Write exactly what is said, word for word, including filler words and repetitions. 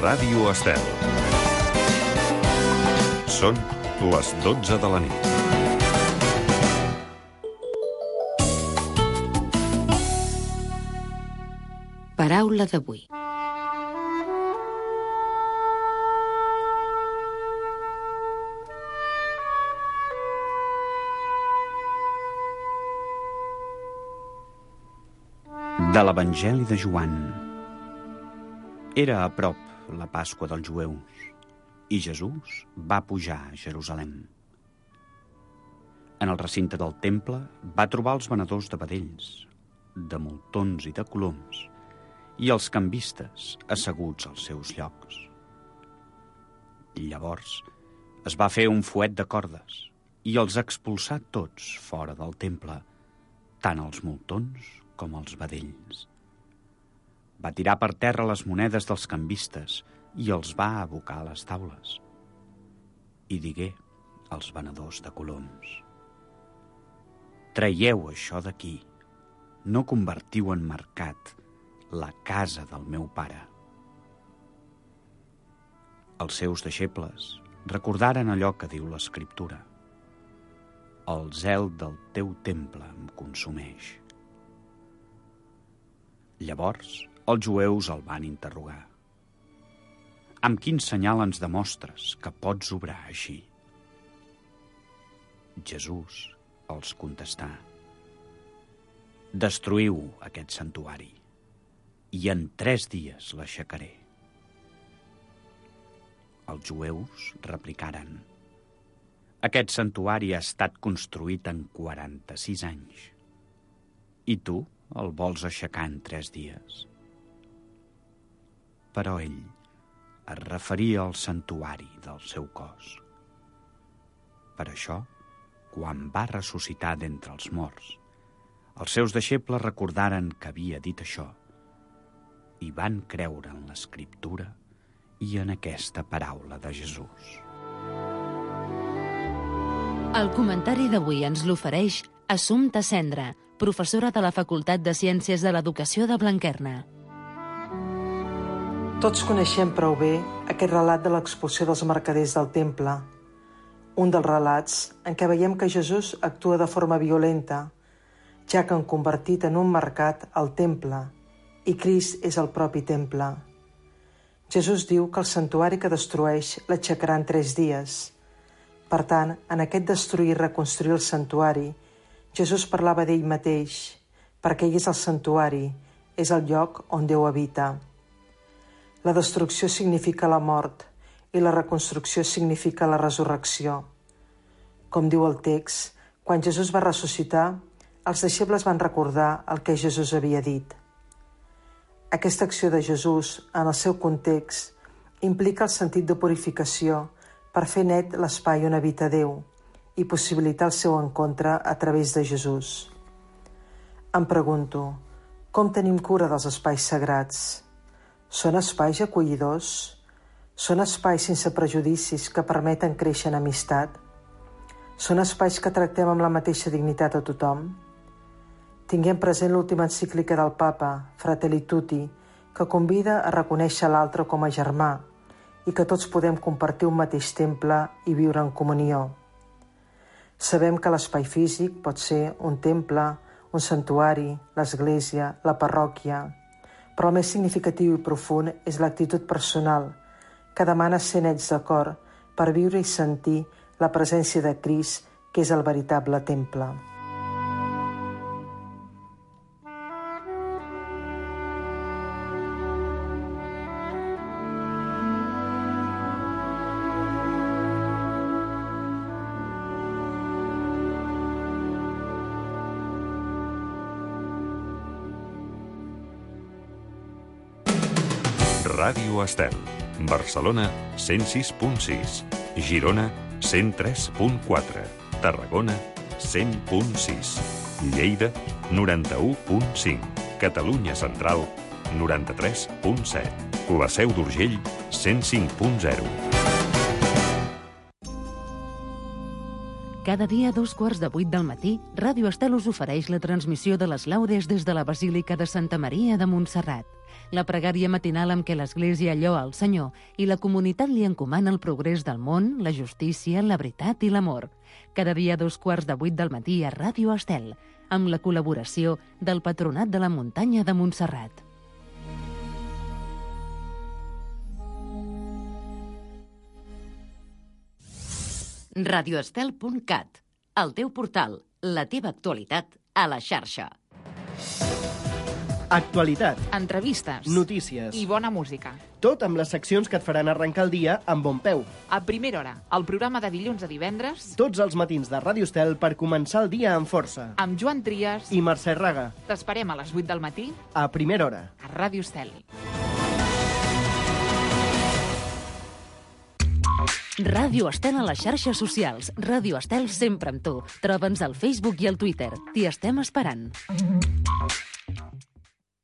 Ràdio Estel. Són les dotze de la nit. Paraula d'avui. De l'Evangeli de Joan. Era a prop la Pasqua dels jueus i Jesús va pujar a Jerusalem. En el recinte del temple va trobar els venedors de vedells, de moltons i de coloms, i els cambistes asseguts als seus llocs. Llavors es va fer un fuet de cordes i els expulsà tots fora del temple, tant els moltons com els vedells. Va tirar per terra les monedes dels cambistes i els va abocar a les taules. I digué als venedors de coloms: traieu això d'aquí, no convertiu en mercat la casa del meu pare. Els seus deixebles recordaren allò que diu l'Escriptura: el zel del teu temple em consumeix. Llavors els jueus el van interrogar: amb quin senyal ens demostres que pots obrar així? Jesús els contestà: destruïu aquest santuari i en tres dies l'aixecaré. Els jueus replicaren: aquest santuari ha estat construït en quaranta-sis anys i tu el vols aixecar en tres dies? Però ell es referia al santuari del seu cos. Per això, quan va ressuscitar d'entre els morts, els seus deixebles recordaren que havia dit això i van creure en l'Escriptura i en aquesta paraula de Jesús. El comentari d'avui ens l'ofereix Assumpta Cendra, professora de la Facultat de Ciències de l'Educació de Blanquerna. Tots coneixem prou bé aquest relat de l'expulsió dels mercaders del temple, un dels relats en què veiem que Jesús actua de forma violenta, ja que han convertit en un mercat el temple, i Crist és el propi temple. Jesús diu que el santuari que destrueix l'aixecarà en tres dies. Per tant, en aquest destruir i reconstruir el santuari, Jesús parlava d'ell mateix, perquè ell és el santuari, és el lloc on Déu habita. La destrucció significa la mort i la reconstrucció significa la resurrecció. Com diu el text, quan Jesús va ressuscitar, els deixebles van recordar el que Jesús havia dit. Aquesta acció de Jesús, en el seu context, implica el sentit de purificació per fer net l'espai on habita Déu i possibilitar el seu encontre a través de Jesús. Em pregunto, com tenim cura dels espais sagrats? Són espais acollidors? Són espais sense prejudicis que permeten créixer en amistat? Són espais que tractem amb la mateixa dignitat a tothom? Tinguem present l'última encíclica del Papa, Fratelli Tutti, que convida a reconèixer l'altre com a germà i que tots podem compartir un mateix temple i viure en comunió. Sabem que l'espai físic pot ser un temple, un santuari, l'església, la parròquia, però el més significatiu i profund és l'actitud personal, que demana ser nets de cor per viure i sentir la presència de Crist, que és el veritable temple. Ràdio Estel. Barcelona, cent sis punt sis. Girona, cent tres punt quatre. Tarragona, cent punt sis. Lleida, noranta-u punt cinc. Catalunya Central, noranta-tres punt set. La Seu d'Urgell, cent cinc punt zero. Cada dia a dos quarts de vuit del matí, Ràdio Estel us ofereix la transmissió de les laudes des de la Basílica de Santa Maria de Montserrat. la pregària matinal amb què l'Església lloa el Senyor i la comunitat li encomana el progrés del món, la justícia, la veritat i l'amor. Cada dia a dos quarts de vuit del matí a Ràdio Estel, amb la col·laboració del Patronat de la Muntanya de Montserrat. radioestel punt cat, el teu portal, la teva actualitat a la xarxa. Actualitat, entrevistes, notícies i bona música. Tot amb les seccions que et faran arrencar el dia amb bon peu. A primera hora, el programa de dilluns a divendres, Tots els matins de Ràdio Estel per començar el dia amb força. amb Joan Trias. I Mercè Raga, T'esperem a les vuit del matí a primera hora. a Ràdio Estel. Ràdio Estel a les xarxes socials. Ràdio Estel sempre amb tu. Troba'ns al Facebook i al Twitter. T'hi estem esperant.